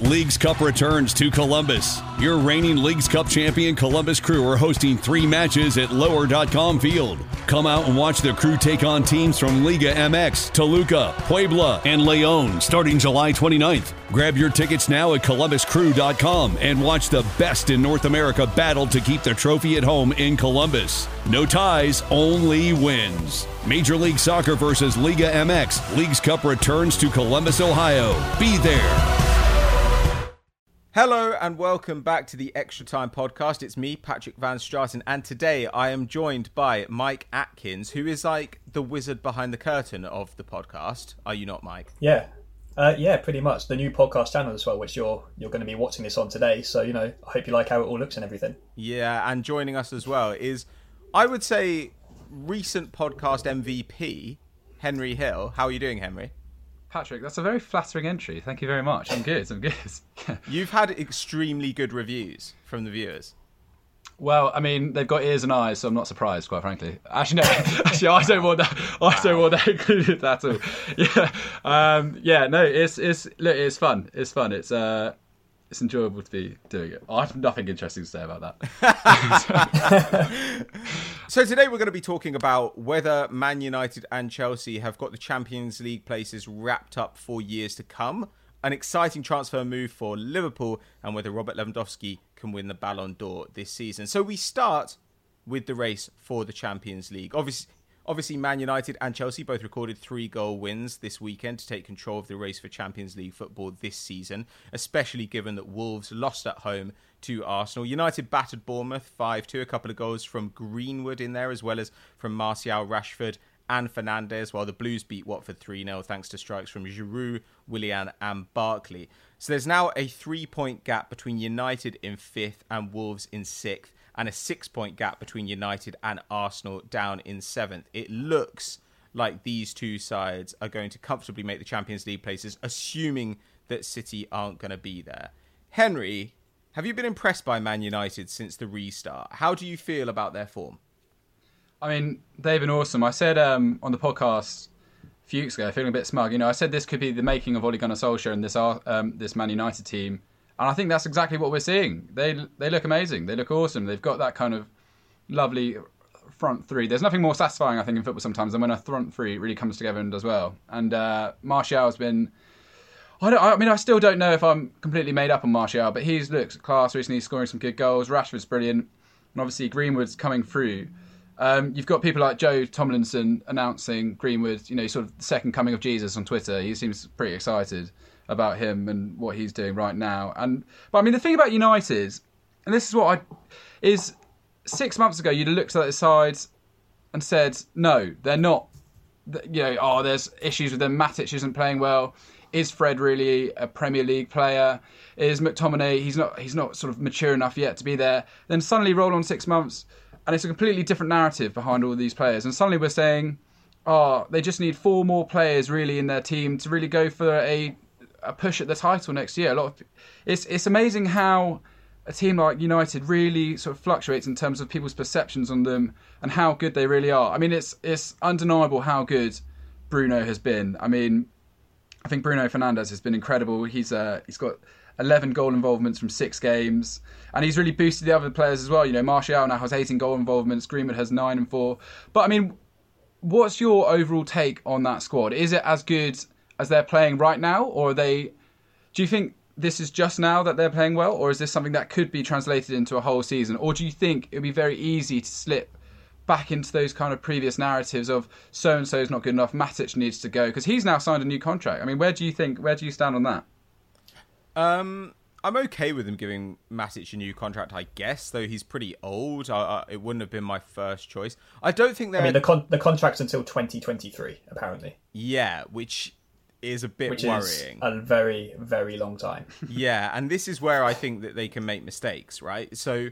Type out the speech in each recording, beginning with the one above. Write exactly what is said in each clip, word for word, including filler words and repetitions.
Leagues Cup returns to Columbus. Your reigning Leagues Cup champion Columbus Crew are hosting three matches at lower dot com Field. Come out and watch the Crew take on teams from Liga M X, Toluca, Puebla, and León starting July twenty-ninth. Grab your tickets now at columbus crew dot com and watch the best in North America battle to keep the trophy at home in Columbus. No ties, only wins. Major League Soccer versus Liga M X. Leagues Cup returns to Columbus, Ohio. Be there. Hello and welcome back to the Extra Time Podcast. It's me, Patrick Van Straten, and today I am joined by Mike Atkins, who is like the wizard behind the curtain of the podcast. Are you not, Mike? Yeah, uh, yeah, pretty much. The new podcast channel as well, which you're you're going to be watching this on today. So, you know, I hope you like how it all looks and everything. Yeah, and joining us as well is, I would say, recent podcast M V P, Henry Hill. How are you doing, Henry? Patrick, that's a very flattering entry. Thank you very much. I'm good. I'm good. You've had extremely good reviews from the viewers. Well, I mean, they've got ears and eyes, so I'm not surprised, quite frankly. Actually, no. Actually, I don't want that. I don't want that included at all. Yeah, um, yeah. No, it's it's look, it's fun. It's fun. It's uh, it's enjoyable to be doing it. I have nothing interesting to say about that. So today we're going to be talking about whether Man United and Chelsea have got the Champions League places wrapped up for years to come, an exciting transfer move for Liverpool, and whether Robert Lewandowski can win the Ballon d'Or this season. So we start with the race for the Champions League. Obviously, obviously Man United and Chelsea both recorded three goal wins this weekend to take control of the race for Champions League football this season, especially given that Wolves lost at home to Arsenal. United battered Bournemouth five two, a couple of goals from Greenwood in there, as well as from Martial, Rashford and Fernandes, while the Blues beat Watford three nil thanks to strikes from Giroud, Willian and Barkley. So there's now a three-point gap between United in fifth and Wolves in sixth, and a six-point gap between United and Arsenal down in seventh. It looks like these two sides are going to comfortably make the Champions League places, assuming that City aren't going to be there. Henry, have you been impressed by Man United since the restart? How do you feel about their form? I mean, they've been awesome. I said um, on the podcast a few weeks ago, feeling a bit smug, you know, I said this could be the making of Ole Gunnar Solskjaer and this um, this Man United team. And I think that's exactly what we're seeing. They they look amazing. They look awesome. They've got that kind of lovely front three. There's nothing more satisfying, I think, in football sometimes than when a front three really comes together and does well. And uh, Martial's been... I, don't, I mean, I still don't know if I'm completely made up on Martial, but he's looked class recently, scoring some good goals. Rashford's brilliant. And obviously Greenwood's coming through. Um, you've got people like Joe Tomlinson announcing Greenwood, you know, sort of the second coming of Jesus on Twitter. He seems pretty excited about him and what he's doing right now. And but I mean, the thing about United, and this is what I is six months ago, you'd have looked at the sides and said, no, they're not. You know, oh, there's issues with them. Matic isn't playing well. Is Fred really a Premier League player? Is McTominay? He's not. He's not sort of mature enough yet to be there. Then suddenly roll on six months. And it's a completely different narrative behind all these players. And suddenly we're saying, oh, they just need four more players really in their team to really go for a, a push at the title next year. A lot of it's it's amazing how a team like United really sort of fluctuates in terms of people's perceptions on them and how good they really are. I mean, it's it's undeniable how good Bruno has been. I mean, I think Bruno Fernandes has been incredible. He's uh, he's got eleven goal involvements from six games. And he's really boosted the other players as well. You know, Martial now has eighteen goal involvements. Greenwood has nine and four. But, I mean, what's your overall take on that squad? Is it as good as they're playing right now? Or are they... Do you think this is just now that they're playing well? Or is this something that could be translated into a whole season? Or do you think it would be very easy to slip back into those kind of previous narratives of so-and-so is not good enough, Matic needs to go? Because he's now signed a new contract. I mean, where do you think... Where do you stand on that? Um... I'm okay with him giving Matic a new contract, I guess, though he's pretty old. I, I, it wouldn't have been my first choice. I don't think they're... I mean, the con- the contract's until twenty twenty-three, apparently. Yeah, which is a bit which worrying. Which is a very, very long time. Yeah, and this is where I think that they can make mistakes, right? So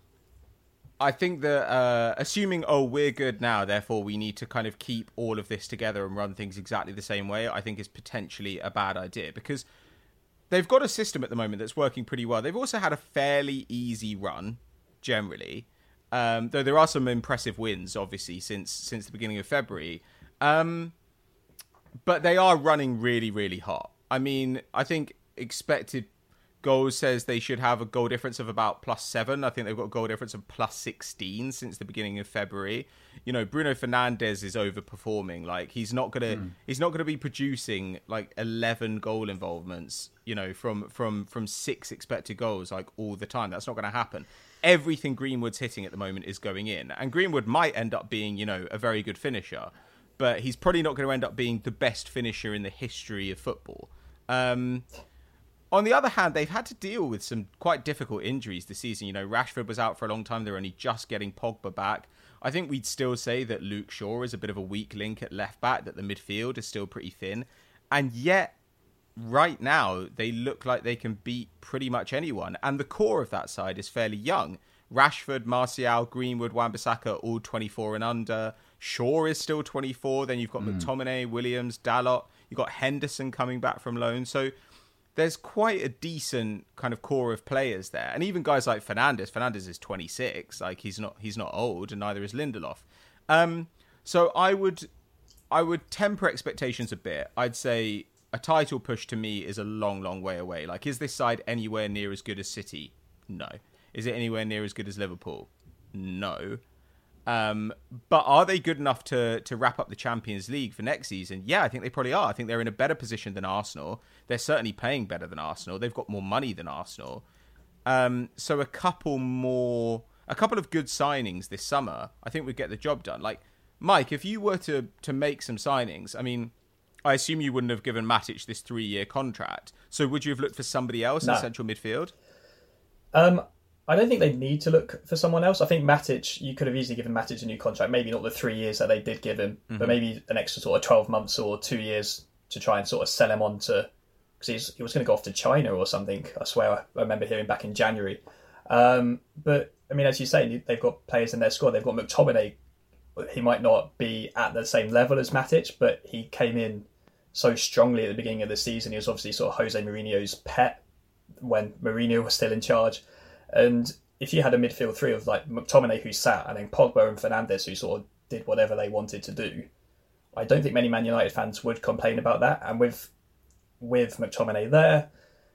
I think that uh, assuming, oh, we're good now, therefore we need to kind of keep all of this together and run things exactly the same way, I think is potentially a bad idea, because they've got a system at the moment that's working pretty well. They've also had a fairly easy run, generally. Um, though there are some impressive wins, obviously, since since the beginning of February. Um, but they are running really, really hot. I mean, I think expected Goals says they should have a goal difference of about plus seven. I think they've got a goal difference of plus sixteen since the beginning of February. You know, Bruno Fernandes is overperforming. Like, he's not gonna mm. he's not gonna be producing like eleven goal involvements, you know, from from from six expected goals like all the time. That's not going to happen. Everything Greenwood's hitting at the moment is going in, and Greenwood might end up being, you know, a very good finisher, but he's probably not going to end up being the best finisher in the history of football. Um, on the other hand, they've had to deal with some quite difficult injuries this season. You know, Rashford was out for a long time. They're only just getting Pogba back. I think we'd still say that Luke Shaw is a bit of a weak link at left back, that the midfield is still pretty thin. And yet, right now, they look like they can beat pretty much anyone. And the core of that side is fairly young. Rashford, Martial, Greenwood, Wan-Bissaka, all twenty-four and under. Shaw is still twenty-four. Then you've got mm. McTominay, Williams, Dalot. You've got Henderson coming back from loan. So there's quite a decent kind of core of players there. And even guys like Fernandes. Fernandes is twenty-six. Like, he's not he's not old, and neither is Lindelof. Um, so I would I would temper expectations a bit. I'd say a title push to me is a long, long way away. Like, is this side anywhere near as good as City? No. Is it anywhere near as good as Liverpool? No. Um, but are they good enough to to wrap up the Champions League for next season? Yeah, I think they probably are. I think they're in a better position than Arsenal. They're certainly paying better than Arsenal. They've got more money than Arsenal. Um, so a couple more, a couple of good signings this summer, I think would get the job done. Like, Mike, if you were to to make some signings, I mean, I assume you wouldn't have given Matic this three-year contract. So would you have looked for somebody else no. in central midfield? Um, I don't think they need to look for someone else. I think Matic, you could have easily given Matic a new contract. Maybe not the three years that they did give him, mm-hmm. but maybe an extra sort of twelve months or two years to try and sort of sell him on to... Because he was going to go off to China or something. I swear I remember hearing back in January. Um, but, I mean, as you say, they've got players in their squad. They've got McTominay. He might not be at the same level as Matic, but he came in so strongly at the beginning of the season. He was obviously sort of Jose Mourinho's pet when Mourinho was still in charge. And if you had a midfield three of like McTominay who sat, and then Pogba and Fernandes who sort of did whatever they wanted to do, I don't think many Man United fans would complain about that. And with with McTominay there,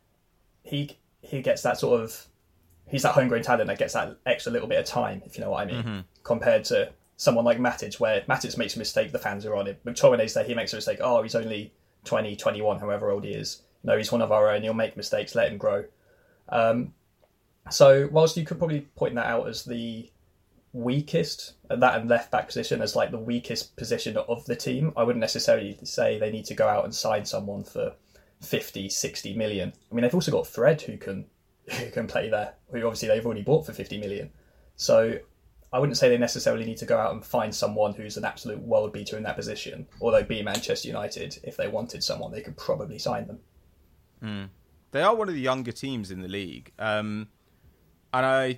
he he gets that sort of, he's that homegrown talent that gets that extra little bit of time, if you know what I mean, mm-hmm. compared to someone like Matic, where Matic makes a mistake, the fans are on it. McTominay's there, he makes a mistake, oh, he's only twenty, twenty-one, however old he is. No, he's one of our own, he'll make mistakes, let him grow. Um, so whilst you could probably point that out as the weakest, that and left back position as like the weakest position of the team, I wouldn't necessarily say they need to go out and sign someone for fifty, sixty million. I mean, they've also got Fred who can who can play there, who obviously they've already bought for fifty million. So I wouldn't say they necessarily need to go out and find someone who's an absolute world beater in that position. Although be Manchester United, if they wanted someone, they could probably sign them. Mm. They are one of the younger teams in the league. Um, and I...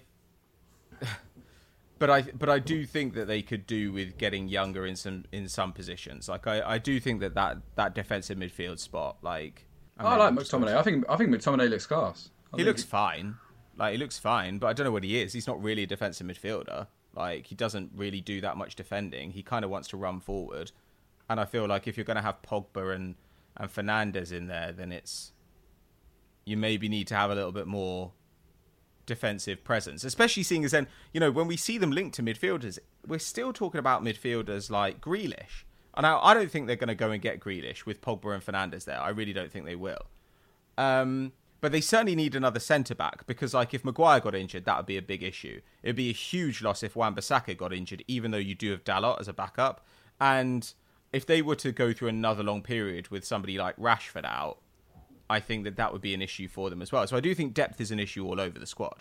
But I but I do think that they could do with getting younger in some in some positions. Like I, I do think that, that that defensive midfield spot, like I, I like McTominay. I think I think McTominay looks class. I he looks he... fine. Like he looks fine, but I don't know what he is. He's not really a defensive midfielder. Like he doesn't really do that much defending. He kind of wants to run forward. And I feel like if you're going to have Pogba and and Fernandes in there, then it's you maybe need to have a little bit more defensive presence, especially seeing as then, you know, when we see them linked to midfielders, we're still talking about midfielders like Grealish. And I, I don't think they're going to go and get Grealish with Pogba and Fernandes there. I really don't think they will. Um, but they certainly need another centre-back because, like, if Maguire got injured, that would be a big issue. It would be a huge loss if Wan-Bissaka got injured, even though you do have Dalot as a backup. And if they were to go through another long period with somebody like Rashford out, I think that that would be an issue for them as well. So I do think depth is an issue all over the squad.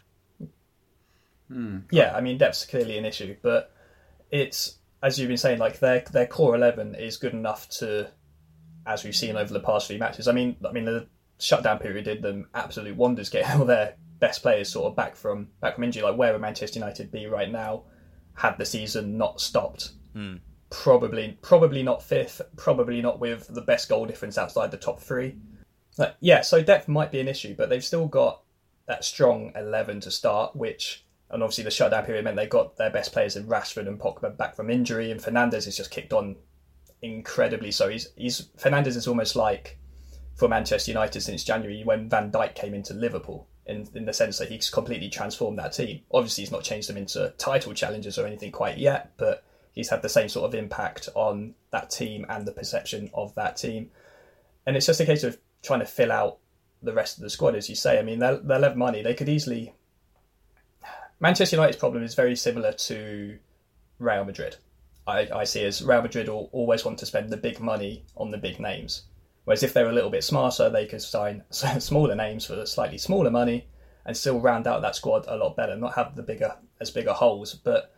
Hmm. Yeah, I mean, depth's clearly an issue, but it's, as you've been saying, like their their core eleven is good enough to, as we've seen over the past few matches. I mean, I mean the shutdown period did them absolute wonders, getting all their best players sort of back from back from injury. Like where would Manchester United be right now had the season not stopped? Hmm. Probably, probably not fifth. Probably not with the best goal difference outside the top three. Like, yeah, so depth might be an issue, but they've still got that strong eleven to start, which, and obviously the shutdown period meant they got their best players in Rashford and Pogba back from injury, and Fernandes has just kicked on incredibly. So he's he's Fernandes is almost like for Manchester United since January when Van Dijk came into Liverpool, in, in the sense that he's completely transformed that team. Obviously, he's not changed them into title challengers or anything quite yet, but he's had the same sort of impact on that team and the perception of that team. And it's just a case of trying to fill out the rest of the squad, as you say. I mean, they'll, they'll have money. They could easily... Manchester United's problem is very similar to Real Madrid. I, I see as Real Madrid will always want to spend the big money on the big names. Whereas if they're a little bit smarter, they could sign smaller names for slightly smaller money and still round out that squad a lot better, not have the bigger as bigger holes. But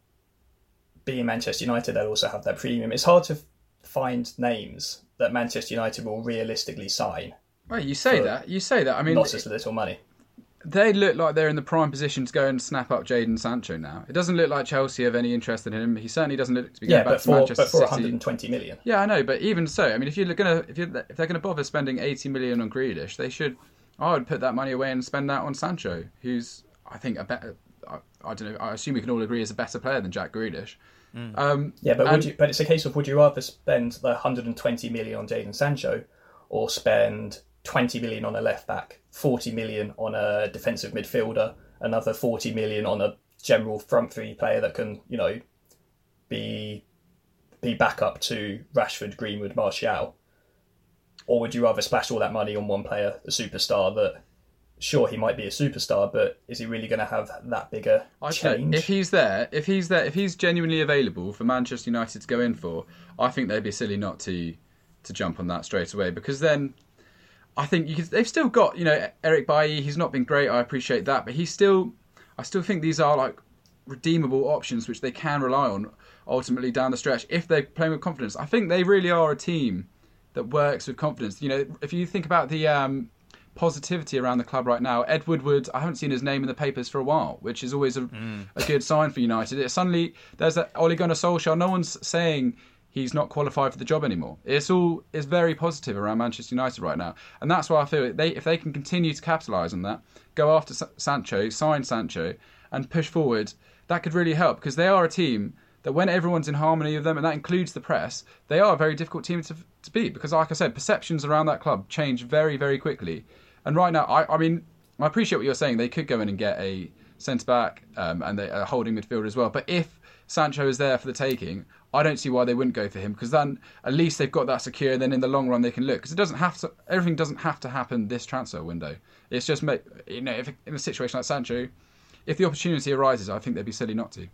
being Manchester United, they'll also have their premium. It's hard to find names that Manchester United will realistically sign. Well, you say that. You say that. I mean, not as little money. They look like they're in the prime position to go and snap up Jadon Sancho now. It doesn't look like Chelsea have any interest in him. He certainly doesn't look to be going yeah, back but to for, Manchester but for City. one hundred twenty million. Yeah, I know, but even so, I mean, if you're gonna, if you if they're going to bother spending eighty million on Grealish, they should. I would put that money away and spend that on Sancho, who's I think a better. I, I don't know. I assume we can all agree is a better player than Jack Grealish. Mm. Um, yeah, but and, would you, but it's a case of would you rather spend the one hundred twenty million on Jadon Sancho, or spend twenty million on a left back, forty million on a defensive midfielder, another forty million on a general front three player that can, you know, be be backup to Rashford, Greenwood, Martial? Or would you rather splash all that money on one player, a superstar that, sure, he might be a superstar, but is he really going to have that bigger I'd change? Say if he's there, if he's there, if he's genuinely available for Manchester United to go in for, I think they'd be silly not to to jump on that straight away, because then I think you could, they've still got, you know, Eric Bailly. He's not been great. I appreciate that, but he's still. I still think these are like redeemable options which they can rely on ultimately down the stretch if they're playing with confidence. I think they really are a team that works with confidence. You know, if you think about the um, positivity around the club right now, Ed Woodward, I haven't seen his name in the papers for a while, which is always a, mm. a good sign for United. It suddenly there's that Ole Gunnar Solskjaer. No one's saying he's not qualified for the job anymore. It's all it's very positive around Manchester United right now, and that's why I feel they if they can continue to capitalise on that, go after Sancho, sign Sancho, and push forward, that could really help, because they are a team that when everyone's in harmony with them, and that includes the press, they are a very difficult team to to beat, because like I said, perceptions around that club change very, very quickly. And right now, I, I mean, I appreciate what you're saying. They could go in and get a centre-back um, and they, a holding midfielder as well. But if Sancho is there for the taking, I don't see why they wouldn't go for him, because then at least they've got that secure. Then in the long run, they can look, because it doesn't have to. Everything doesn't have to happen this transfer window. It's just, you know, if in a situation like Sancho, if the opportunity arises, I think they'd be silly not to.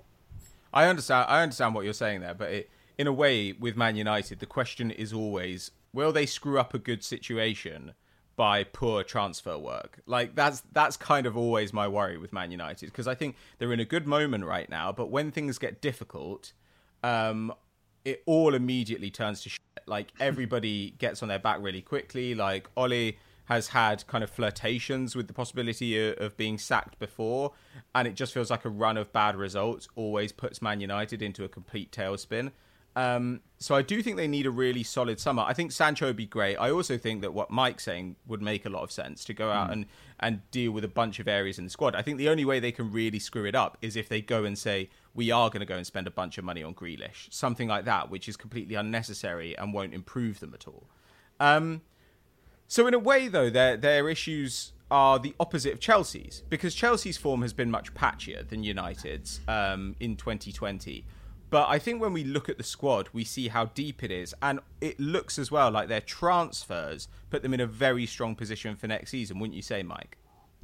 I understand. I understand what you're saying there, but it, in a way, with Man United, the question is always: will they screw up a good situation by poor transfer work? Like that's that's kind of always my worry with Man United, because I think they're in a good moment right now, but when things get difficult, um, it all immediately turns to shit. Like everybody gets on their back really quickly. Like Ole has had kind of flirtations with the possibility of, of being sacked before, and it just feels like a run of bad results always puts Man United into a complete tailspin. Um, so I do think they need a really solid summer. I think Sancho would be great. I also think that what Mike's saying would make a lot of sense, to go out mm. and, and deal with a bunch of areas in the squad. I think the only way they can really screw it up is if they go and say, we are going to go and spend a bunch of money on Grealish. Something like that, which is completely unnecessary and won't improve them at all. Um, so in a way, though, their their issues are the opposite of Chelsea's, because Chelsea's form has been much patchier than United's um, in twenty twenty. But I think when we look at the squad, we see how deep it is. And it looks as well like their transfers put them in a very strong position for next season, wouldn't you say, Mike?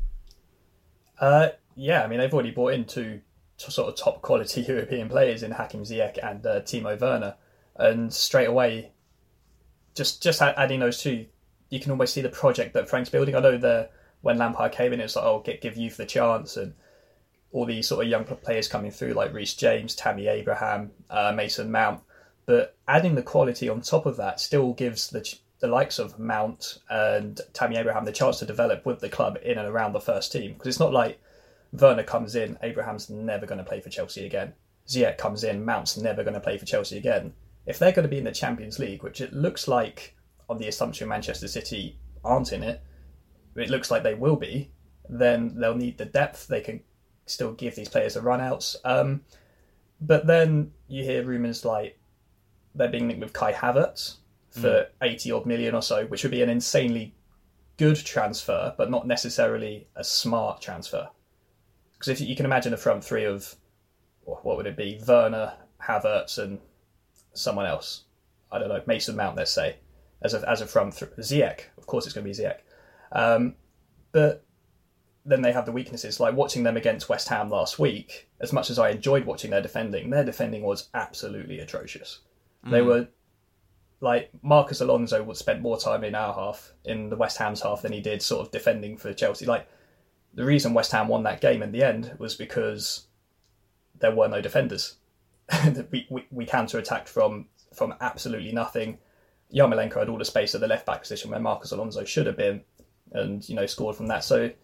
Uh, yeah, I mean, they've already brought in two sort of top quality European players in Hakim Ziyech and uh, Timo Werner. And straight away, just just adding those two, you can almost see the project that Frank's building. I know the when Lampard came in, it's like, oh, get, give youth the chance, and all these sort of young players coming through like Reece James, Tammy Abraham, uh, Mason Mount. But adding the quality on top of that still gives the the likes of Mount and Tammy Abraham the chance to develop with the club in and around the first team. Because it's not like Werner comes in, Abraham's never going to play for Chelsea again. Ziyech comes in, Mount's never going to play for Chelsea again. If they're going to be in the Champions League, which it looks like on the assumption Manchester City aren't in it, it looks like they will be, then they'll need the depth. They can still give these players the run-outs. Um, but then you hear rumours like they're being linked with Kai Havertz for mm. eighty odd million or so, which would be an insanely good transfer, but not necessarily a smart transfer. Because if you, you can imagine a front three of, what would it be? Werner, Havertz, and someone else. I don't know, Mason Mount, let's say, as a, as a front three. Ziyech, of course it's going to be Ziyech. Um, but then they have the weaknesses, like watching them against West Ham last week, as much as I enjoyed watching their defending, their defending was absolutely atrocious. Mm. They were, like, Marcus Alonso would spend more time in our half, in the West Ham's half, than he did sort of defending for Chelsea. Like, the reason West Ham won that game in the end was because there were no defenders. we, we, we counter-attacked from, from absolutely nothing. Yarmolenko had all the space at the left-back position where Marcus Alonso should have been, and, you know, scored from that. So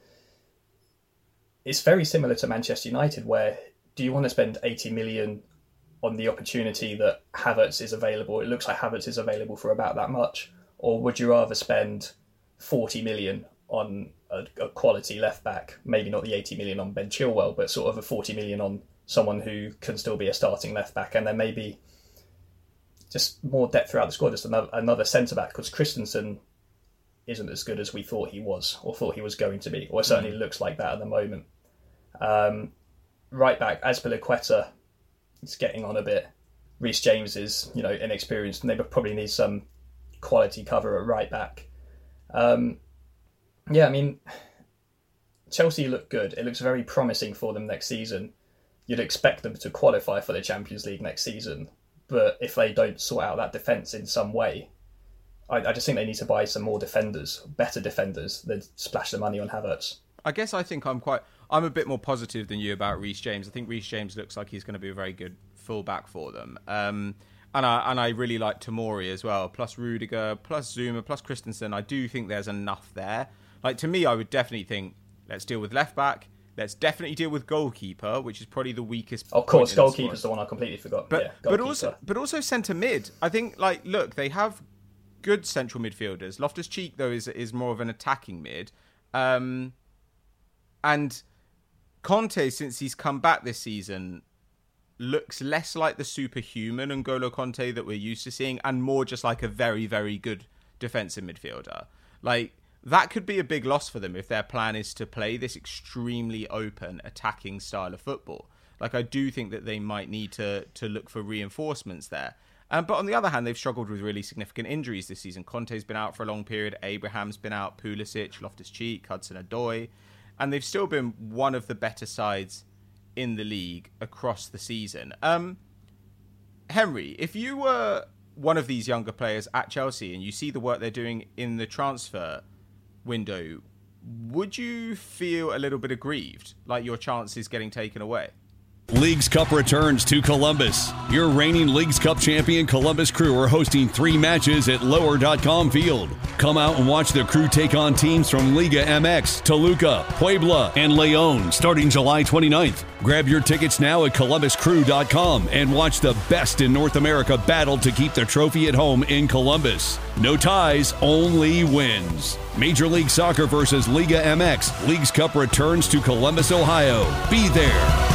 it's very similar to Manchester United, where do you want to spend eighty million on the opportunity that Havertz is available? It looks like Havertz is available for about that much. Or would you rather spend forty million on a, a quality left back? Maybe not the eighty million on Ben Chilwell, but sort of a forty million on someone who can still be a starting left back, and then maybe just more depth throughout the squad, just another, another centre back, because Christensen isn't as good as we thought he was, or thought he was going to be, or it certainly mm. looks like that at the moment. Um, right back, Azpilicueta is getting on a bit. Reece James is, you know, inexperienced, and they probably need some quality cover at right back. Um, yeah, I mean, Chelsea look good. It looks very promising for them next season. You'd expect them to qualify for the Champions League next season, but if they don't sort out that defence in some way, I, I just think they need to buy some more defenders, better defenders, than splash the money on Havertz. I guess I think I'm quite... I'm a bit more positive than you about Reece James. I think Reece James looks like he's going to be a very good fullback for them. Um, and I and I really like Tomori as well, plus Rudiger, plus Zuma, plus Christensen. I do think there's enough there. Like, to me, I would definitely think, let's deal with left back. Let's definitely deal with goalkeeper, which is probably the weakest. Of course, goalkeeper's the one I completely forgot. But yeah, but also but also centre mid. I think, like, look, they have good central midfielders. Loftus-Cheek, though, is is more of an attacking mid. Um, and Conte, since he's come back this season, looks less like the superhuman N'Golo Conte that we're used to seeing, and more just like a very, very good defensive midfielder. Like, that could be a big loss for them if their plan is to play this extremely open, attacking style of football. Like, I do think that they might need to to look for reinforcements there. Um, but on the other hand, they've struggled with really significant injuries this season. Conte's been out for a long period. Abraham's been out. Pulisic, Loftus-Cheek, Hudson-Odoi. And they've still been one of the better sides in the league across the season. Um, Henry, if you were one of these younger players at Chelsea and you see the work they're doing in the transfer window, would you feel a little bit aggrieved, like your chances getting taken away? Leagues Cup returns to Columbus. Your reigning Leagues Cup champion Columbus Crew are hosting three matches at lower dot com Field. Come out and watch the Crew take on teams from Liga M X, Toluca, Puebla, and León starting July twenty-ninth. Grab your tickets now at columbus crew dot com and watch the best in North America battle to keep the trophy at home in Columbus. No ties, only wins. Major League Soccer versus Liga M X. Leagues Cup returns to Columbus, Ohio. Be there.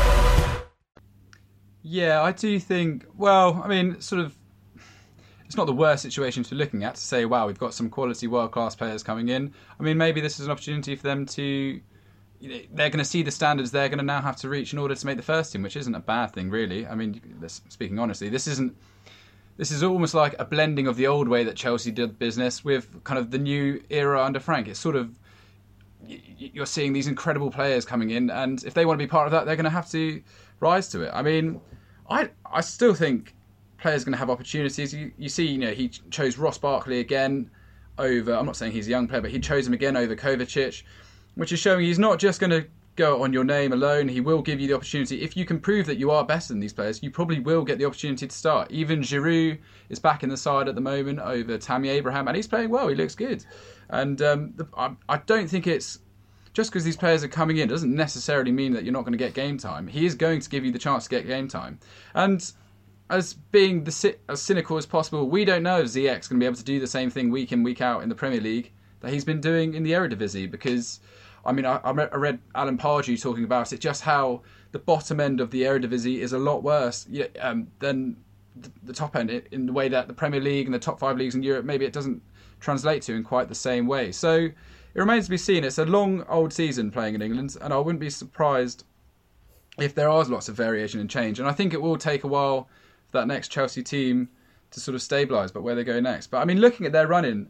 Yeah, I do think, well, I mean, sort of, it's not the worst situation to be looking at to say, wow, we've got some quality world-class players coming in. I mean, maybe this is an opportunity for them to, you know, they're going to see the standards they're going to now have to reach in order to make the first team, which isn't a bad thing, really. I mean, speaking honestly, this isn't, this is almost like a blending of the old way that Chelsea did business with kind of the new era under Frank. It's sort of, you're seeing these incredible players coming in, and if they want to be part of that, they're going to have to rise to it. I mean, I I still think players are going to have opportunities. You, you see, you know, he chose Ross Barkley again over, I'm not saying he's a young player, but he chose him again over Kovacic, which is showing he's not just going to go on your name alone. He will give you the opportunity. If you can prove that you are better than these players, you probably will get the opportunity to start. Even Giroud is back in the side at the moment over Tammy Abraham, and he's playing well. He looks good. And um, the, I, I don't think it's, just because these players are coming in doesn't necessarily mean that you're not going to get game time. He is going to give you the chance to get game time. And as being the, as cynical as possible, we don't know if Ziyech's going to be able to do the same thing week in, week out in the Premier League that he's been doing in the Eredivisie. Because, I mean, I, I read Alan Pardew talking about it, just how the bottom end of the Eredivisie is a lot worse um, than the, the top end in the way that the Premier League and the top five leagues in Europe, maybe it doesn't translate to in quite the same way. So it remains to be seen. It's a long old season playing in England, and I wouldn't be surprised if there are lots of variation and change. And I think it will take a while for that next Chelsea team to sort of stabilise, but where they go next. But I mean, looking at their run-in,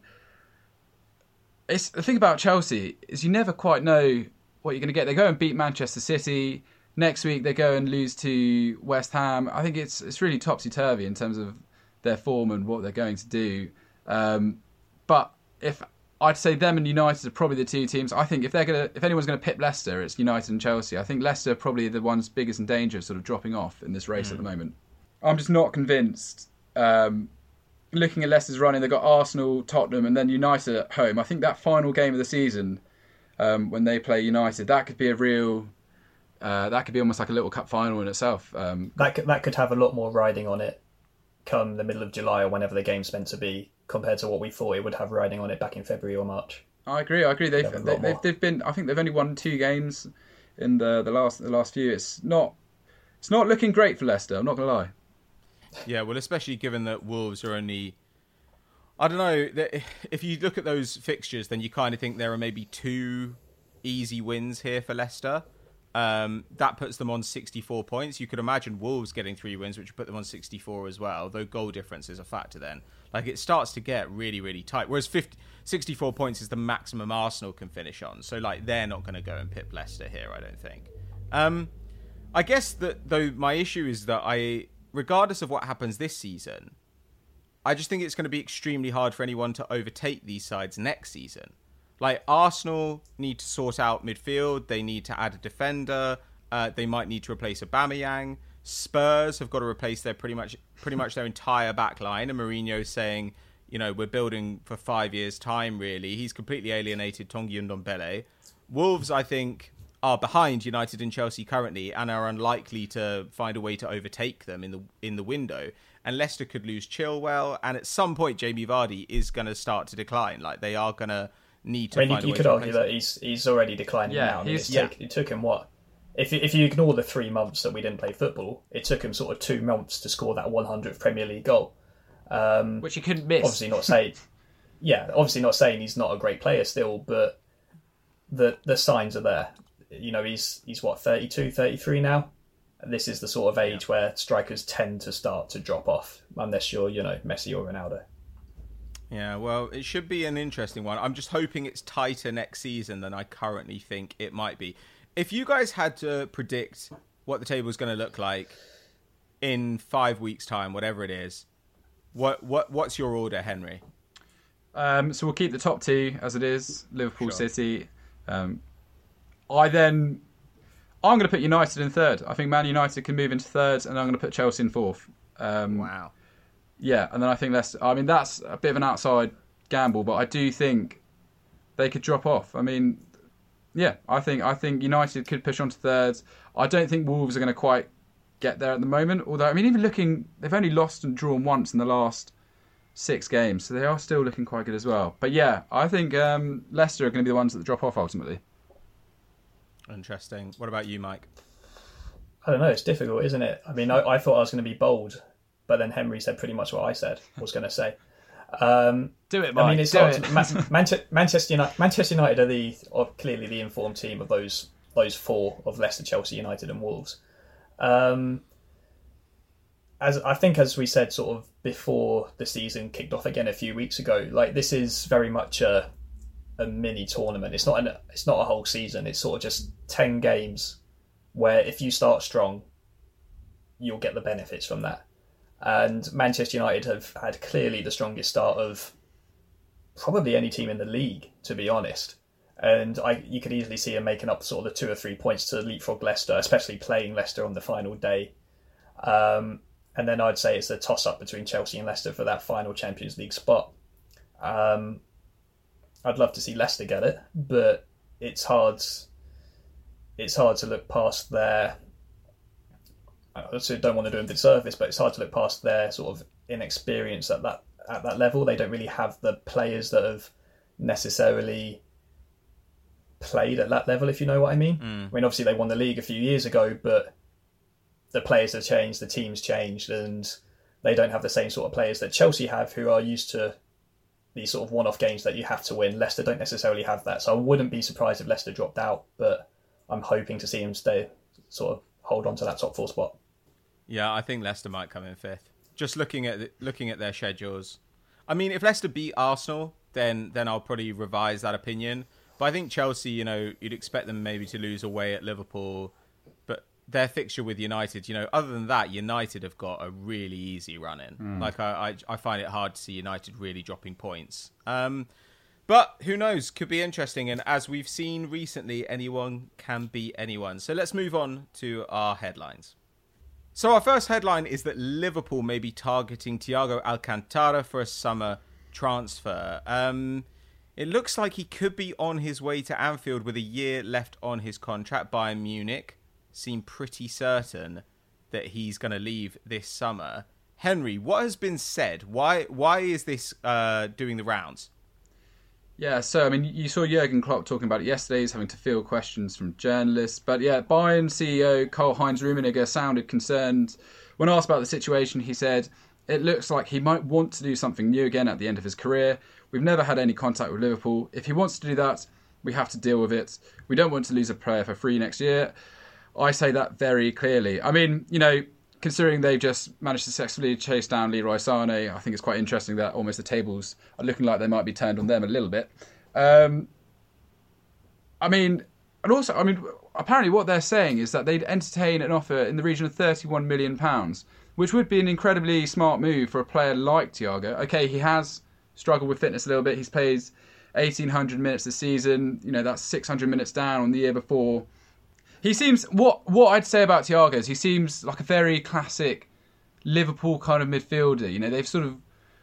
it's, the thing about Chelsea is you never quite know what you're going to get. They go and beat Manchester City. Next week they go and lose to West Ham. I think it's it's really topsy-turvy in terms of their form and what they're going to do. Um, but if I'd say them and United are probably the two teams. I think if they're gonna, if anyone's going to pip Leicester, it's United and Chelsea. I think Leicester are probably the ones biggest in danger of sort of dropping off in this race mm. at the moment. I'm just not convinced. Um, looking at Leicester's running, they've got Arsenal, Tottenham, and then United at home. I think that final game of the season, um, when they play United, that could be a real. Uh, that could be almost like a little cup final in itself. Um, that could, that could have a lot more riding on it come the middle of July or whenever the game's meant to be, compared to what we thought it would have riding on it back in February or March. I agree. I agree. They've they, they've, they've been. I think they've only won two games in the the last the last few. It's not it's not looking great for Leicester. I'm not gonna lie. Yeah, well, especially given that Wolves are only. I don't know. If you look at those fixtures, then you kind of think there are maybe two easy wins here for Leicester. Um, that puts them on sixty-four points. You could imagine Wolves getting three wins, which would put them on sixty-four as well, though goal difference is a factor then. Like, it starts to get really, really tight. Whereas fifty, sixty-four points is the maximum Arsenal can finish on. So, like, they're not going to go and pip Leicester here, I don't think. Um, I guess that, though, my issue is that I, regardless of what happens this season, I just think it's going to be extremely hard for anyone to overtake these sides next season. Like, Arsenal need to sort out midfield. They need to add a defender. Uh, they might need to replace Aubameyang. Spurs have got to replace their pretty much pretty much their entire back line. And Mourinho's saying, you know, we're building for five years' time, really. He's completely alienated Tanguy Ndombele. Wolves, I think, are behind United and Chelsea currently and are unlikely to find a way to overtake them in the in the window. And Leicester could lose Chilwell. And at some point, Jamie Vardy is going to start to decline. Like, they are going to... Need to I mean, find you, you could argue that he's he's already declining yeah, now. I mean, he's, yeah. yeah. take, it took him what? If if you ignore the three months that we didn't play football, it took him sort of two months to score that one hundredth Premier League goal, um, which he couldn't miss. Obviously, not saying, yeah, obviously not saying he's not a great player still, but the the signs are there. You know, he's he's what thirty-two, thirty-three now. And this is the sort of age yeah. where strikers tend to start to drop off, unless you're, you know, Messi or Ronaldo. Yeah, well, it should be an interesting one. I'm just hoping it's tighter next season than I currently think it might be. If you guys had to predict what the table is going to look like in five weeks' time, whatever it is, what what what's your order, Henry? Um, so we'll keep the top two as it is, Liverpool, Sure. City. Um, I then, I'm going to put United in third. I think Man United can move into third, and I'm going to put Chelsea in fourth. Um, Wow. Yeah, and then I think Leicester. I mean, that's a bit of an outside gamble, but I do think they could drop off. I mean, yeah, I think I think United could push on to third. I don't think Wolves are going to quite get there at the moment. Although, I mean, even looking, they've only lost and drawn once in the last six games, so they are still looking quite good as well. But yeah, I think um, Leicester are going to be the ones that drop off ultimately. Interesting. What about you, Mike? I don't know. It's difficult, isn't it? I mean, I, I thought I was going to be bold. But then Henry said pretty much what I said was going to say. Um, Do it, Mike. I mean, it's Do hard it. to, Man- Manchester, Manchester United. Manchester United are the are clearly the informed team of those those four of Leicester, Chelsea, United, and Wolves. Um, as I think, as we said, sort of before the season kicked off again a few weeks ago, like this is very much a a mini tournament. It's not an it's not a whole season. It's sort of just ten games where if you start strong, you'll get the benefits from that. And Manchester United have had clearly the strongest start of probably any team in the league, to be honest. And I, you could easily see them making up sort of the two or three points to leapfrog Leicester, especially playing Leicester on the final day. Um, and then I'd say it's a toss-up between Chelsea and Leicester for that final Champions League spot. Um, I'd love to see Leicester get it, but it's hard. It's hard to look past their. I also don't want to do them disservice, but it's hard to look past their sort of inexperience at that at that level. They don't really have the players that have necessarily played at that level, if you know what I mean. Mm. I mean, obviously they won the league a few years ago, but the players have changed, the team's changed, and they don't have the same sort of players that Chelsea have, who are used to these sort of one-off games that you have to win. Leicester don't necessarily have that, so I wouldn't be surprised if Leicester dropped out, but I'm hoping to see them stay, sort of hold on to that top four spot. Yeah, I think Leicester might come in fifth. Just looking at the, looking at their schedules, I mean, if Leicester beat Arsenal, then then I'll probably revise that opinion. But I think Chelsea, you know, you'd expect them maybe to lose away at Liverpool, but their fixture with United, you know, other than that, United have got a really easy run in. Mm. Like, I, I I find it hard to see United really dropping points. Um, but who knows? Could be interesting. And as we've seen recently, anyone can beat anyone. So let's move on to our headlines. So our first headline is that Liverpool may be targeting Thiago Alcantara for a summer transfer. Um, it looks like he could be on his way to Anfield with a year left on his contract. Bayern Munich seem pretty certain that he's going to leave this summer. Henry, what has been said? Why why is this uh, doing the rounds? Yeah, so, I mean, you saw Jurgen Klopp talking about it yesterday. He's having to field questions from journalists. But, yeah, Bayern C E O Karl-Heinz Rummenigge sounded concerned. When asked about the situation, he said, it looks like he might want to do something new again at the end of his career. We've never had any contact with Liverpool. If he wants to do that, we have to deal with it. We don't want to lose a player for free next year. I say that very clearly. I mean, you know, considering they've just managed to successfully chase down Leroy Sané, I think it's quite interesting that almost the tables are looking like they might be turned on them a little bit. Um, I mean, and also, I mean, apparently what they're saying is that they'd entertain an offer in the region of thirty-one million pounds, which would be an incredibly smart move for a player like Thiago. Okay, he has struggled with fitness a little bit. He's played eighteen hundred minutes this season. You know, that's six hundred minutes down on the year before. He seems, what what I'd say about Thiago is he seems like a very classic Liverpool kind of midfielder. You know, they've sort of,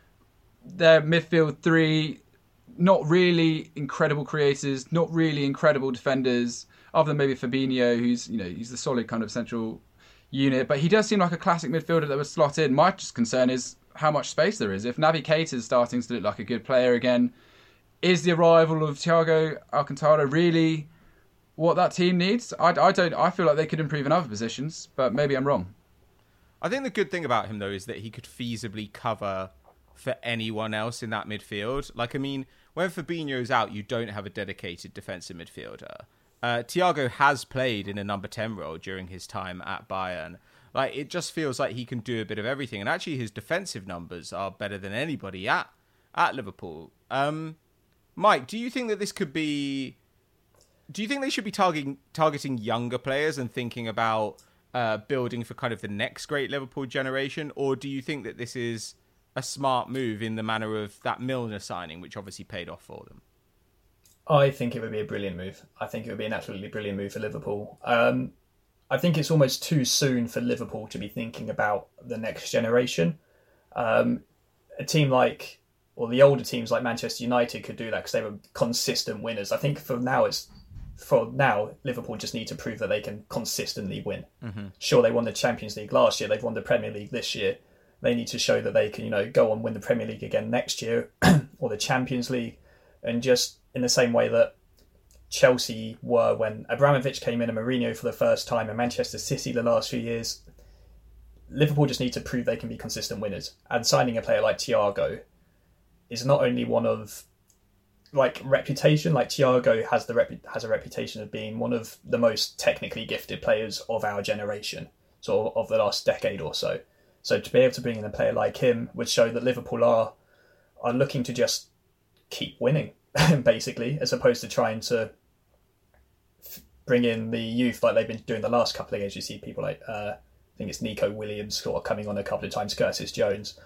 their midfield three, not really incredible creators, not really incredible defenders, other than maybe Fabinho, who's, you know, he's the solid kind of central unit. But he does seem like a classic midfielder that would slot in. My just concern is how much space there is. If Naby Keita's starting to look like a good player again, is the arrival of Thiago Alcantara really what that team needs? I, I don't. I feel like they could improve in other positions, but maybe I'm wrong. I think the good thing about him, though, is that he could feasibly cover for anyone else in that midfield. Like, I mean, when Fabinho's out, you don't have a dedicated defensive midfielder. Uh, Thiago has played in a number ten role during his time at Bayern. Like, it just feels like he can do a bit of everything. And actually, his defensive numbers are better than anybody at, at Liverpool. Um, Mike, do you think that this could be... Do you think they should be targeting targeting younger players and thinking about uh, building for kind of the next great Liverpool generation? Or do you think that this is a smart move in the manner of that Milner signing, which obviously paid off for them? I think it would be a brilliant move. I think it would be an absolutely brilliant move for Liverpool. Um, I think it's almost too soon for Liverpool to be thinking about the next generation. Um, a team like, or the older teams like Manchester United could do that because they were consistent winners. I think for now it's For now, Liverpool just need to prove that they can consistently win. Mm-hmm. Sure, they won the Champions League last year. They've won the Premier League this year. They need to show that they can, you know, go on win the Premier League again next year or the Champions League. And just in the same way that Chelsea were when Abramovich came in and Mourinho for the first time and Manchester City the last few years, Liverpool just need to prove they can be consistent winners. And signing a player like Thiago is not only one of... like reputation, like Thiago has the rep- has a reputation of being one of the most technically gifted players of our generation, sort of, of the last decade or so. So to be able to bring in a player like him would show that Liverpool are are looking to just keep winning, basically, as opposed to trying to f- bring in the youth like they've been doing the last couple of years. You see people like uh, I think it's Nico Williams sort of coming on a couple of times, Curtis Jones.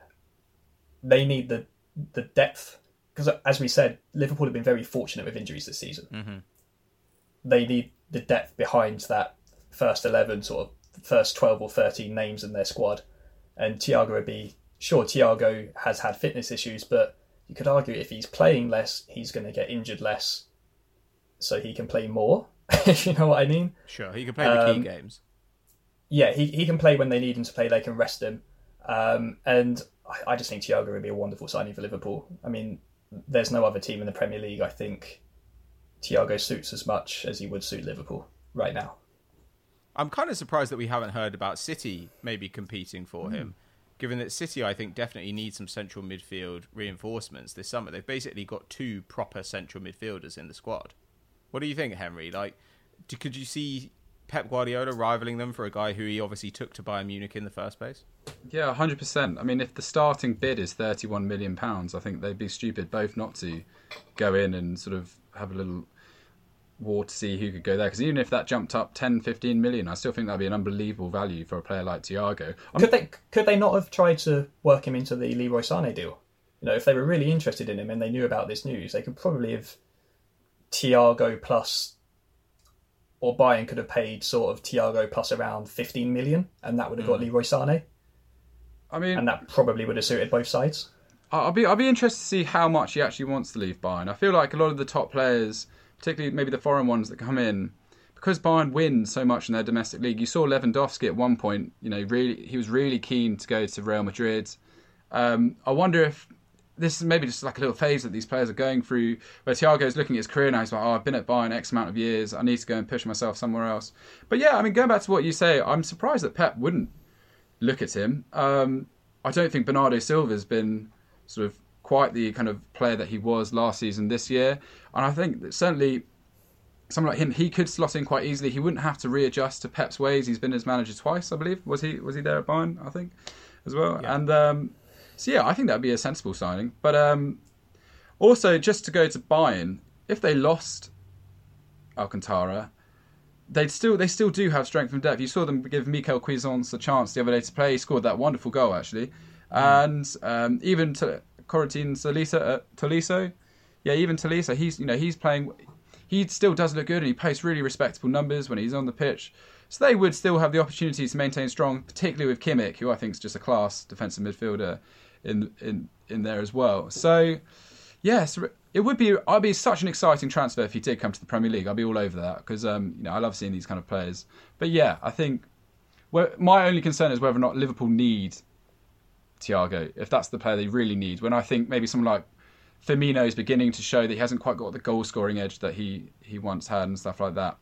They need the the depth. Because, as we said, Liverpool have been very fortunate with injuries this season. Mm-hmm. They need the depth behind that first eleven, sort of first twelve or thirteen names in their squad. And Thiago would be... Sure, Thiago has had fitness issues, but you could argue if he's playing less, he's going to get injured less, so he can play more, if you know what I mean. Sure, he can play the um, key games. Yeah, he, he can play when they need him to play. They can rest him. Um, and I, I just think Thiago would be a wonderful signing for Liverpool. I mean... There's no other team in the Premier League I think Thiago suits as much as he would suit Liverpool right now. I'm kind of surprised that we haven't heard about City maybe competing for mm. him. given that City, I think, definitely need some central midfield reinforcements this summer. They've basically got two proper central midfielders in the squad. What do you think, Henry? Like, do, could you see Pep Guardiola rivaling them for a guy who he obviously took to Bayern Munich in the first place? Yeah, one hundred percent. I mean, if the starting bid is thirty-one million pounds, I think they'd be stupid both not to go in and sort of have a little war to see who could go there. Because even if that jumped up ten, fifteen million, I still think that'd be an unbelievable value for a player like Thiago. I'm... Could they could they not have tried to work him into the Leroy Sané deal? You know, if they were really interested in him and they knew about this news, they could probably have Thiago plus, or Bayern could have paid sort of Thiago plus around fifteen million, and that would have got mm. Leroy Sané. I mean, and that probably would have suited both sides. I'll be I'll be interested to see how much he actually wants to leave Bayern. I feel like a lot of the top players, particularly maybe the foreign ones that come in, because Bayern win so much in their domestic league. You saw Lewandowski at one point, you know, really he was really keen to go to Real Madrid. Um, I wonder if this is maybe just like a little phase that these players are going through, where Thiago's looking at his career now. He's like, oh, I've been at Bayern X amount of years. I need to go and push myself somewhere else. But yeah, I mean, going back to what you say, I'm surprised that Pep wouldn't look at him. Um, I don't think Bernardo Silva's been sort of quite the kind of player that he was last season this year. And I think that certainly someone like him, he could slot in quite easily. He wouldn't have to readjust to Pep's ways. He's been his manager twice, I believe. Was he was he there at Bayern, I think, as well? Yeah. And um, so, yeah, I think that would be a sensible signing. But um, also, just to go to Bayern, if they lost Alcantara, they'd still they still do have strength and depth. You saw them give Mikel Cuisance a chance the other day to play. He scored that wonderful goal, actually. Mm. And um, even to Corentin Tolisso, uh, Tolisso, yeah, even Tolisso, he's you know he's playing. He still does look good, and he posts really respectable numbers when he's on the pitch. So they would still have the opportunity to maintain strong, particularly with Kimmich, who I think is just a class defensive midfielder in in in there as well. So yes, it would be. I'd be such an exciting transfer if he did come to the Premier League. I'd be all over that because um, you know I love seeing these kind of players. But yeah, I think well, my only concern is whether or not Liverpool need Thiago, if that's the player they really need. When I think maybe someone like Firmino is beginning to show that he hasn't quite got the goal scoring edge that he he once had and stuff like that.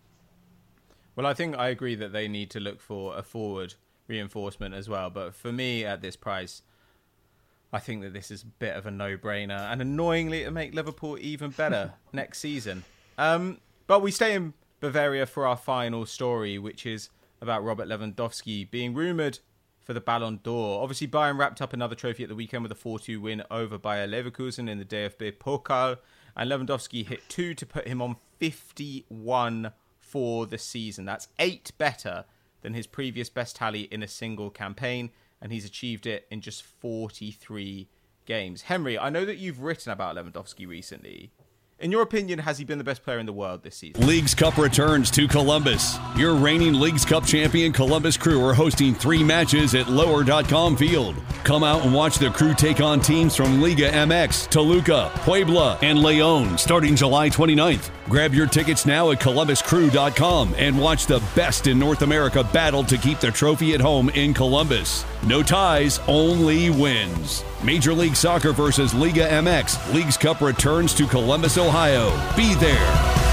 Well, I think I agree that they need to look for a forward reinforcement as well. But for me, at this price, I think that this is a bit of a no-brainer. And annoyingly, it'll make Liverpool even better next season. Um, but we stay in Bavaria for our final story, which is about Robert Lewandowski being rumoured for the Ballon d'Or. Obviously, Bayern wrapped up another trophy at the weekend with a four two win over Bayer Leverkusen in the D F B Pokal. And Lewandowski hit two to put him on fifty-one for the season. That's eight better than his previous best tally in a single campaign, and he's achieved it in just forty-three games. Henry, I know that you've written about Lewandowski recently. In your opinion, has he been the best player in the world this season? Leagues Cup returns to Columbus. Your reigning Leagues Cup champion Columbus Crew are hosting three matches at lower dot com Field. Come out and watch the Crew take on teams from Liga M X, Toluca, Puebla, and León starting July twenty-ninth. Grab your tickets now at columbus crew dot com and watch the best in North America battle to keep the trophy at home in Columbus. No ties, only wins. Major League Soccer versus Liga M X. Leagues Cup returns to Columbus, Ohio. Be there.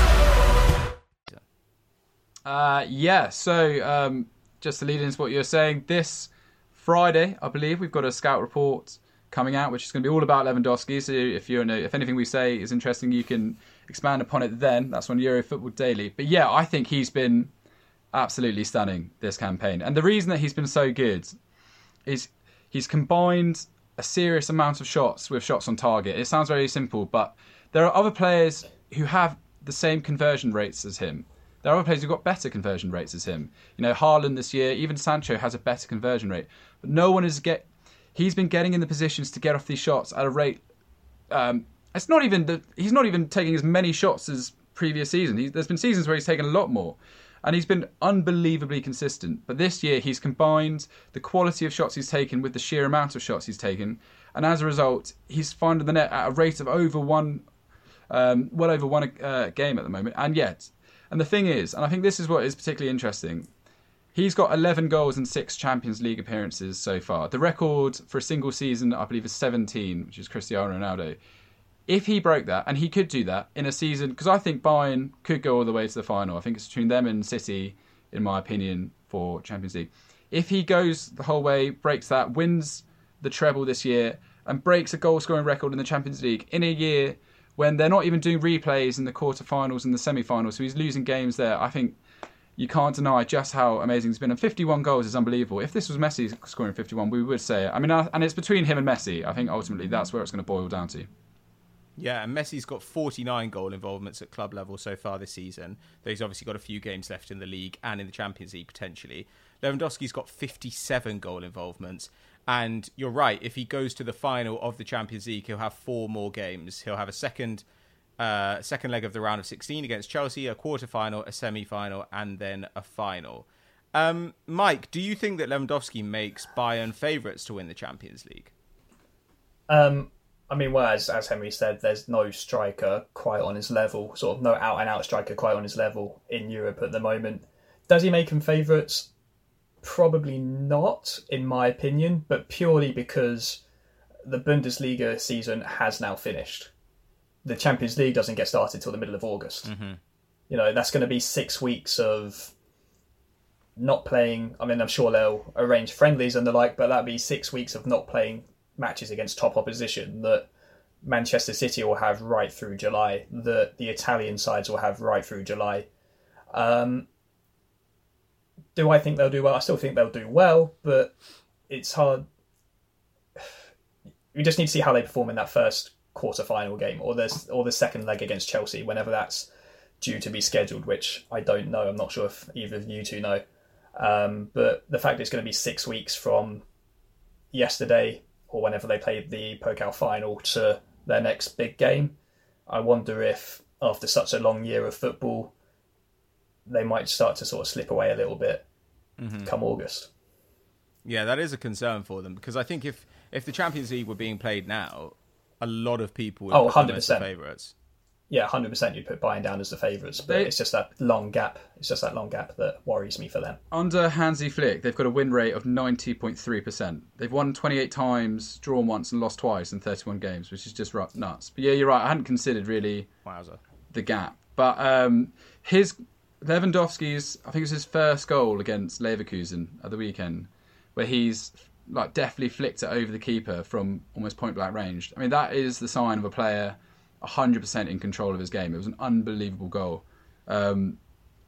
Uh, yeah, so um, just to lead into what you're saying, this Friday, I believe, we've got a scout report coming out, which is going to be all about Lewandowski. So if you're in a, if anything we say is interesting, you can expand upon it then. That's on Euro Football Daily. But yeah, I think he's been absolutely stunning this campaign. And the reason that he's been so good is he's combined a serious amount of shots with shots on target. It sounds very simple, but there are other players who have the same conversion rates as him. There are other players who've got better conversion rates as him. You know, Haaland this year, even Sancho has a better conversion rate. But no one is get. He's been getting in the positions to get off these shots at a rate. Um, it's not even the, he's not even taking as many shots as previous season. He's, there's been seasons where he's taken a lot more. And he's been unbelievably consistent. But this year, he's combined the quality of shots he's taken with the sheer amount of shots he's taken. And as a result, he's finding the net at a rate of over one, um, well over one uh, game at the moment. And yet, and the thing is, and I think this is what is particularly interesting, he's got eleven goals and six Champions League appearances so far. The record for a single season, I believe, is seventeen, which is Cristiano Ronaldo. If he broke that, and he could do that in a season, because I think Bayern could go all the way to the final. I think it's between them and City, in my opinion, for Champions League. if he goes the whole way, breaks that, wins the treble this year, and breaks a goal-scoring record in the Champions League in a year when they're not even doing replays in the quarterfinals and the semi-finals, so he's losing games there, I think you can't deny just how amazing he's been. And fifty-one goals is unbelievable. If this was Messi scoring fifty-one, we would say it. I mean, and it's between him and Messi. I think ultimately that's where it's going to boil down to. Yeah, and Messi's got forty-nine goal involvements at club level so far this season. Though he's obviously got a few games left in the league and in the Champions League potentially. Lewandowski's got fifty-seven goal involvements. And you're right, if he goes to the final of the Champions League, he'll have four more games. He'll have a second uh, second leg of the round of sixteen against Chelsea, a quarter-final, a semi-final, and then a final. Um, Mike, do you think that Lewandowski makes Bayern favourites to win the Champions League? Um, I mean, well, as, as Henry said, there's no striker quite on his level, sort of no out-and-out striker quite on his level in Europe at the moment. Does he make him favourites? Probably not, in my opinion, but purely because the Bundesliga season has now finished. The Champions League doesn't get started till the middle of August. Mm-hmm. You know, that's going to be six weeks of not playing. I mean, I'm sure they'll arrange friendlies and the like, but that'll be six weeks of not playing matches against top opposition that Manchester City will have right through July, that the Italian sides will have right through July. Um, do I think they'll do well? I still think they'll do well, but it's hard. We just need to see how they perform in that first quarter-final game or the, or the second leg against Chelsea, whenever that's due to be scheduled, which I don't know. I'm not sure if either of you two know. Um, but the fact it's going to be six weeks from yesterday or whenever they played the Pokal final to their next big game, I wonder if after such a long year of football, they might start to sort of slip away a little bit mm-hmm. come August. Yeah, that is a concern for them, because I think if, if the Champions League were being played now, a lot of people would oh, put them as the favourites. Yeah, one hundred percent you'd put Bayern down as the favourites, but they, it's just that long gap. It's just that long gap that worries me for them. Under Hansi Flick, they've got a win rate of ninety point three percent. They've won twenty-eight times, drawn once and lost twice in thirty-one games, which is just nuts. But yeah, you're right, I hadn't considered really Wowza. the gap. But um, his Lewandowski's, I think it was his first goal against Leverkusen at the weekend, where he's like deftly flicked it over the keeper from almost point blank range. I mean, that is the sign of a player one hundred percent in control of his game. It was an unbelievable goal. Um,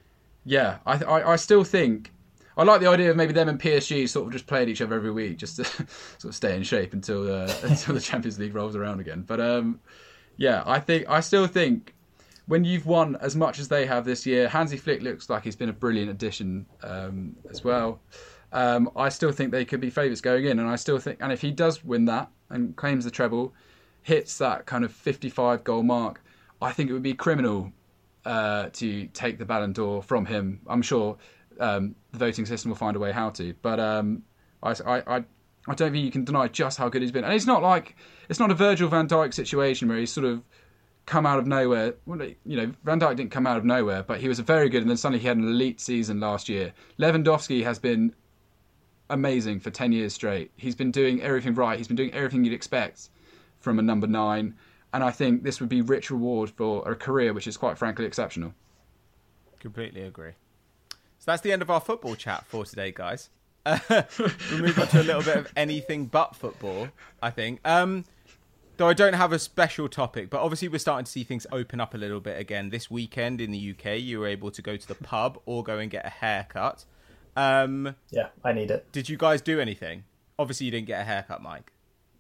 yeah, I, I I still think I like the idea of maybe them and P S G sort of just playing each other every week just to sort of stay in shape until uh, until the Champions League rolls around again. But um, yeah, I think I still think when you've won as much as they have this year, Hansi Flick looks like he's been a brilliant addition um, as well. Um, I still think they could be favourites going in, and I still think, and if he does win that and claims the treble, hits that kind of fifty-five goal mark, I think it would be criminal uh, to take the Ballon d'Or from him. I'm sure um, the voting system will find a way how to, but um, I, I, I, I don't think you can deny just how good he's been. And it's not like it's not a Virgil van Dijk situation where he's sort of come out of nowhere. Well, you know, Van Dijk didn't come out of nowhere, but he was very good, and then suddenly he had an elite season last year. Lewandowski has been amazing for ten years straight. He's been doing everything right. He's been doing everything you'd expect from a number nine, and I think this would be rich reward for a career which is quite frankly exceptional. Completely agree. So that's the end of our football chat for today, guys. Uh, we'll move on to a little bit of anything but football, I think. Um, though I don't have a special topic, but obviously we're starting to see things open up a little bit again. This weekend in the U K, you were able to go to the pub or go and get a haircut. Um, yeah, I need it. Did you guys do anything? Obviously you didn't get a haircut, Mike.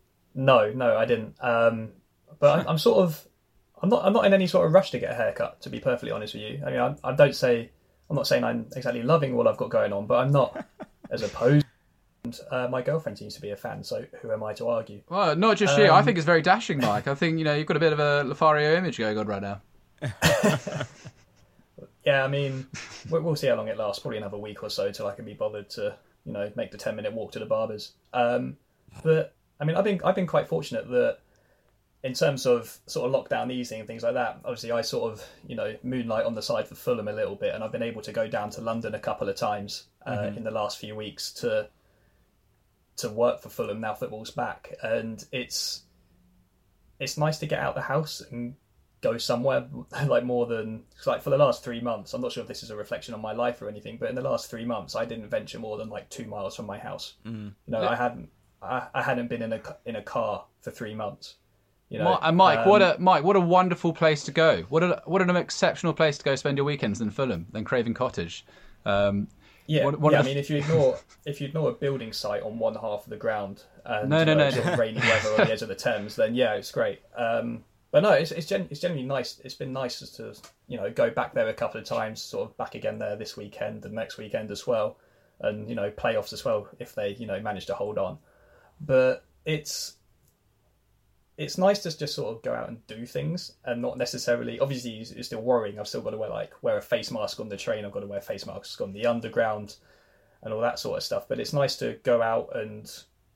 No, no, I didn't. Um, but I'm, I'm sort of, I'm not, I'm not in any sort of rush to get a haircut. To be perfectly honest with you, I mean, I, I don't say, I'm not saying I'm exactly loving what I've got going on, but I'm not as opposed. Uh, my girlfriend seems to be a fan, so who am I to argue? Well, not just um, you. I think it's very dashing, Mike. I think you know you've got a bit of a Lothario image going on right now. Yeah, I mean, we'll see how long it lasts. Probably another week or so till I can be bothered to, you know, make the ten minute walk to the barber's. Um, but I mean, I've been I've been quite fortunate that in terms of sort of lockdown easing and things like that. Obviously, I sort of you know moonlight on the side for Fulham a little bit, and I've been able to go down to London a couple of times uh, mm-hmm. in the last few weeks to to work for Fulham. Now football's back, and it's it's nice to get out the house and go somewhere like more than like for the last three months. I'm not sure if this is a reflection on my life or anything, but in the last three months, I didn't venture more than like two miles from my house. Mm. You know, Yeah. I hadn't I, I hadn't been in a in a car for three months. You know, Mi- and Mike, um, what a Mike, what a wonderful place to go. What a what an exceptional place to go spend your weekends than Fulham, than Craven Cottage. Um, Yeah, What- what yeah. if- I mean, if you ignore if you ignore a building site on one half of the ground and No, no, you know, no, sort no. of rainy weather on the edge of the Thames, then yeah, it's great. Um, but no, it's it's, gen- it's generally nice. It's been nice to you know go back there a couple of times, sort of back again there this weekend and next weekend as well, and you know playoffs as well if they you know manage to hold on. But it's it's nice to just sort of go out and do things and not necessarily. Obviously, it's still worrying. I've still got to wear like wear a face mask on the train. I've got to wear face masks on the underground and all that sort of stuff. But it's nice to go out and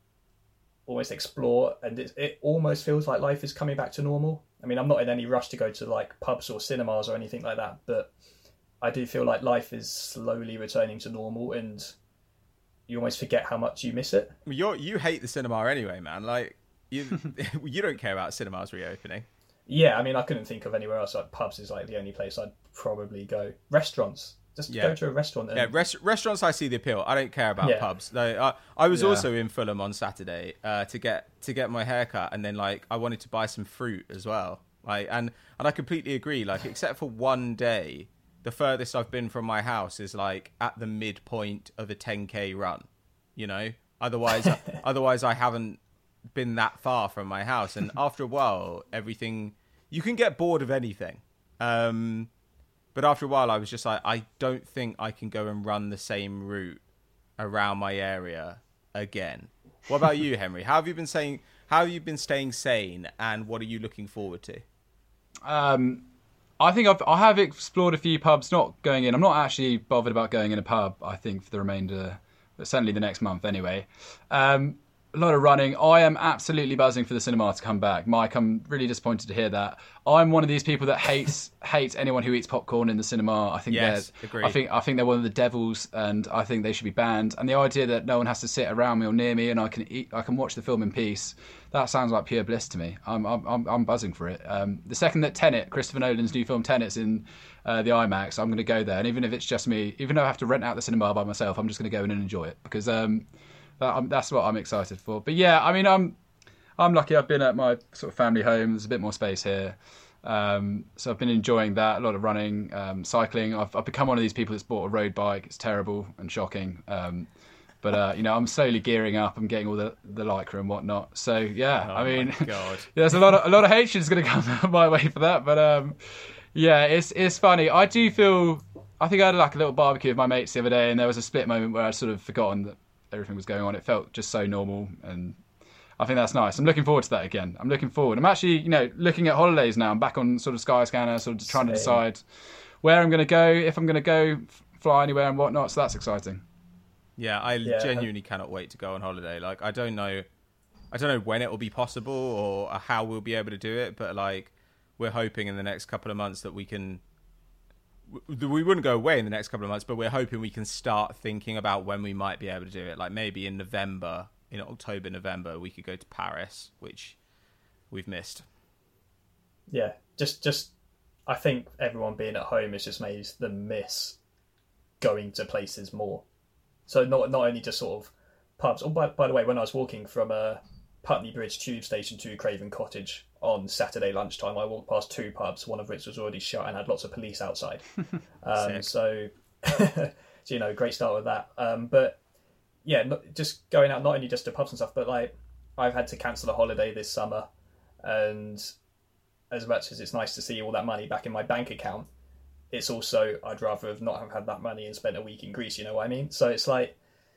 almost explore, and it, it almost feels like life is coming back to normal. I mean, I'm not in any rush to go to like pubs or cinemas or anything like that, but I do feel like life is slowly returning to normal, and you almost forget how much you miss it. You you hate the cinema anyway, man. Like you you don't care about cinemas reopening. Yeah, I mean, I couldn't think of anywhere else. Like pubs is like the only place I'd probably go. Restaurants, just Yeah. go to a restaurant. And... Yeah, res- restaurants. I see the appeal. I don't care about Yeah. pubs. Like, I I was Yeah. also in Fulham on Saturday uh, to get to get my haircut, and then like I wanted to buy some fruit as well. Like and and I completely agree. Like except for one day, the furthest I've been from my house is like at the midpoint of a ten K run. You know, otherwise otherwise I haven't been that far from my house, and after a while, everything you can get bored of anything. Um, But after a while, I was just like, I don't think I can go and run the same route around my area again. What about you, Henry? How have you been saying? How have you been staying sane, and what are you looking forward to? Um, I think I've, I have explored a few pubs, not going in. I'm not actually bothered about going in a pub, I think, for the remainder, but certainly the next month anyway. Um, a lot of running. I am absolutely buzzing for the cinema to come back. Mike, I'm really disappointed to hear that. I'm one of these people that hates hates anyone who eats popcorn in the cinema. I think Yes, they're, agreed. I think I think they're one of the devils, and I think they should be banned. And the idea that no one has to sit around me or near me, and I can eat, I can watch the film in peace. That sounds like pure bliss to me. I'm I'm I'm, I'm buzzing for it. Um, the second that Tenet, Christopher Nolan's new film Tenet's in uh, the IMAX, I'm going to go there. And even if it's just me, even though I have to rent out the cinema by myself, I'm just going to go in and enjoy it because um, that, um, that's what I'm excited for. But yeah, I mean, I'm I'm lucky. I've been at my sort of family home. There's a bit more space here. Um, so I've been enjoying that, a lot of running, um, cycling. I've, I've become one of these people that's bought a road bike. It's terrible and shocking. Um, but, uh, you know, I'm slowly gearing up. I'm getting all the, the Lycra and whatnot. So, yeah, Oh I mean, my God. there's a lot of, a lot of hatred is going to come my way for that. But, um, yeah, it's, it's funny. I do feel, I think I had like a little barbecue with my mates the other day, and there was a split moment where I'd sort of forgotten that everything was going on. It felt just so normal, and I think that's nice. I'm looking forward to that again. I'm looking forward. I'm actually, you know, looking at holidays now. I'm back on sort of Skyscanner, sort of just trying to Same. decide where I'm going to go, if I'm going to go f- fly anywhere and whatnot. So that's exciting. Yeah, I Yeah. genuinely cannot wait to go on holiday. Like, I don't know, I don't know when it will be possible or how we'll be able to do it, but like, we're hoping in the next couple of months that we can. We wouldn't go away in the next couple of months, but we're hoping we can start thinking about when we might be able to do it. Like maybe in November, in October, November, we could go to Paris, which we've missed. Yeah, just just I think everyone being at home has just made them miss going to places more. So not not only just sort of pubs. Oh, by, by the way, when I was walking from uh, Putney Bridge tube station to Craven Cottage on Saturday lunchtime, I walked past two pubs, one of which was already shut and had lots of police outside. um, Sick. so, so, you know, great start with that. Um, but yeah, not, just going out, not only just to pubs and stuff, but like I've had to cancel a holiday this summer, and as much as it's nice to see all that money back in my bank account, it's also I'd rather have not have had that money and spent a week in Greece. You know what I mean? So it's like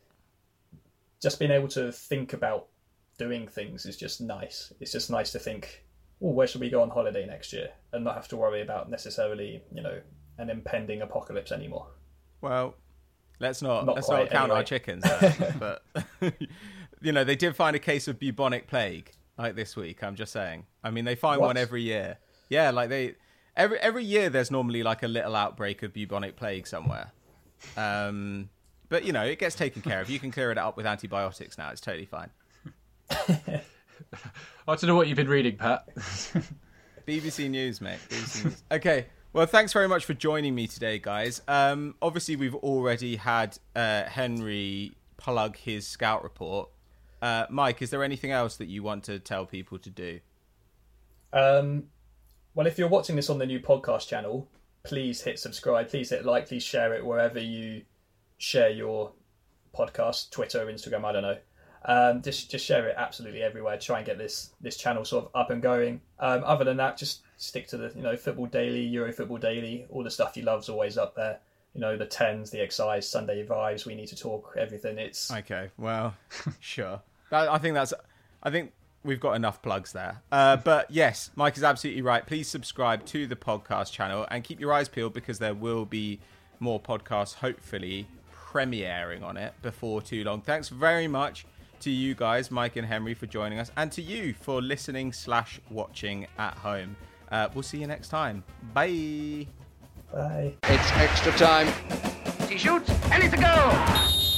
just being able to think about doing things is just nice. It's just nice to think, oh, where should we go on holiday next year, and not have to worry about necessarily, you know, an impending apocalypse anymore. Well, let's not, Not let's quite, not count anyway. our chickens. There, but you know, they did find a case of bubonic plague like this week. I'm just saying. I mean, they find What? one every year. Yeah, like they every every year there's normally like a little outbreak of bubonic plague somewhere. Um, but you know, it gets taken care of. You can clear it up with antibiotics now. It's totally fine. I don't know what you've been reading, Pat. B B C News, mate. B B C News. Okay. Well, thanks very much for joining me today, guys. Um, obviously, we've already had uh, Henry plug his scout report. Uh, Mike, is there anything else that you want to tell people to do? Um, well, if you're watching this on the new podcast channel, please hit subscribe, please hit like, please share it wherever you share your podcast, Twitter, Instagram, I don't know. Um, just just share it absolutely everywhere. Try and get this this channel sort of up and going. Um, other than that, just stick to the you know Football Daily, Euro Football Daily. All the stuff you love's always up there. You know the tens, the X Is, Sunday Vibes. We need to talk everything. It's okay. Well, sure. That, I think that's. I think we've got enough plugs there. Uh, but yes, Mike is absolutely right. Please subscribe to the podcast channel and keep your eyes peeled because there will be more podcasts, hopefully premiering on it before too long. Thanks very much to you guys, Mike and Henry, for joining us, and to you for listening slash watching at home. Uh, we'll see you next time. Bye. Bye. It's extra time. He shoots, and it's a goal.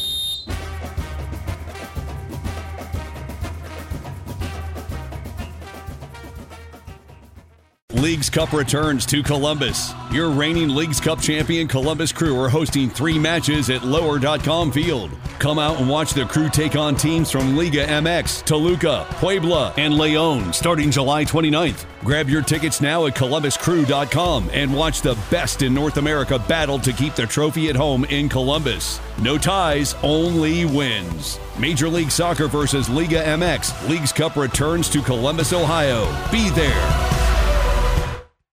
Leagues Cup returns to Columbus. Your reigning Leagues Cup champion Columbus Crew are hosting three matches at lower dot com Field. Come out and watch the Crew take on teams from Liga M X, Toluca, Puebla, and León starting July twenty-ninth. Grab your tickets now at columbus crew dot com and watch the best in North America battle to keep the trophy at home in Columbus. No ties, only wins. Major League Soccer versus Liga M X. Leagues Cup returns to Columbus, Ohio. Be there.